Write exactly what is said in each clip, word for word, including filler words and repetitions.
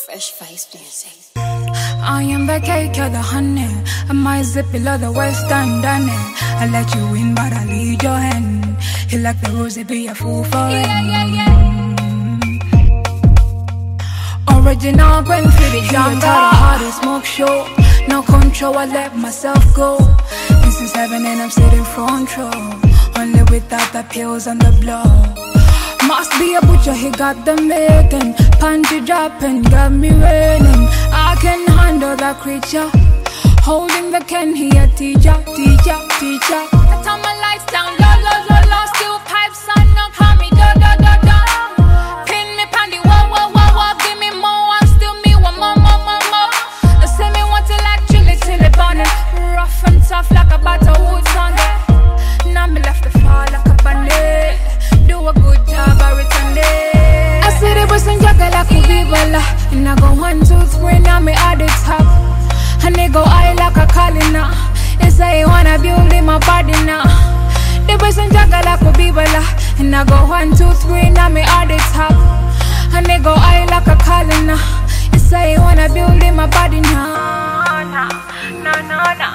Fresh Vice Music. I am the cake, you're the honey. And my zippy love the west and done it. I let you in, but I lead your hand. He like the rose, be a fool for it. Yeah, yeah, yeah. Original Gwen for the jam, got a hearty smoke show. No control, I let myself go. This is heaven and I'm sitting front row. Only without the pills and the blow. Must be a butcher, he got the making. Panty dropping, got me raining. I can handle that creature. Holding the can, he a teacher, teacher, teacher. I turn my lights down, low, low, low, low. Still pipes on, no call me, do, do, do, do. Pin me, panty, whoa, whoa, whoa, whoa. Give me more, I'm still me, one more, more, more, more. They say me want to like chili, chili burning. Rough and tough like a butterwood Sunday. Now me left the fall like a bandit. Do a good job, I return it. I see the person juggle like a bibala. And I go one, two, three, now me at the top. And they go high like a calina. They say you wanna build in my body now. The person juggle like a bibala. And I go one, two, three, now me at the top. And they go high like a calina. They say you wanna build in my body now. No, no, no, no,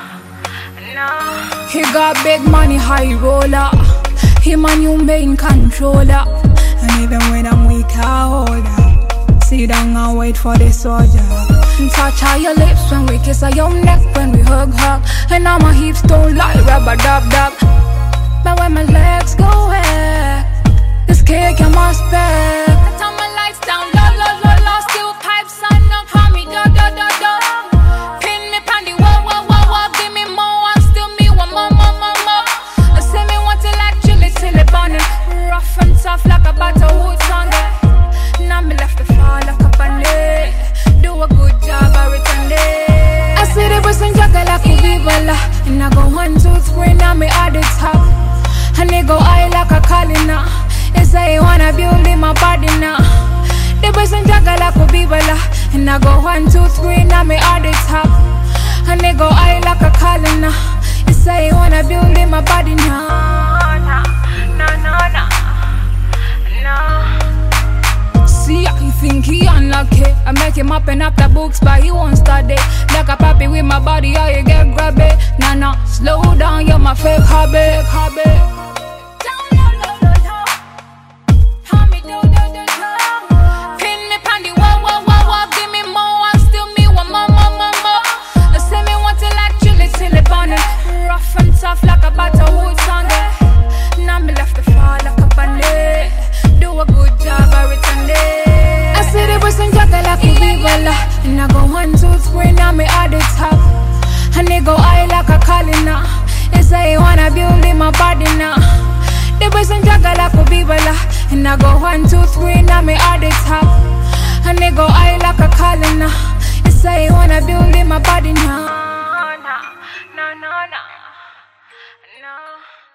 no. He got big money, high roller. He my new main controller. And even when I'm weak, I hold her. Sit down and wait for the soldier. And touch all your lips when we kiss on your neck, when we hug, hug. And now my hips don't lie, rubber dub dub. But when my legs go whack, this cake I must back. I turn my lights down, low, low, low, low. Still pipes on, no call me, do, do, do, do. Pin me, panty, whoa, whoa, whoa, whoa. Give me more, I'm still me, one more, more, more, more. They say me want to like chili, chili burning. Rough and tough like a butterwood Sunday. Now me left the fall like a bandit. Do a good job, I return it. I see the person juggle like a bibala. And I go one, two, three, now me at the top. And they go high like a calina. They say you wanna build in my body now. The person juggle like a bibala. And I go one, two, three, now me at the top. And they go high like a calina. They say you wanna build in my body now. No, no, no, no, no. See, I think he unlucky. I make him up and up the books, but he won't study. Like a puppy with my body, how you get grabby. Nah, nah, slow down, you're my fake hobby, hobby. Rough and tough like a butterwood Sunday. Now me left the fall like a bandit. Do a good job, I return it. I see the person juggle like a bibala. And I go one, two, three, now me at the top. And they go high like a calina. They say you wanna build in my body now. The person juggle like a bibala. And I go one, two, three, now me at the top. And they go high like a calina. They say you wanna build in my body now. No, no, no, no.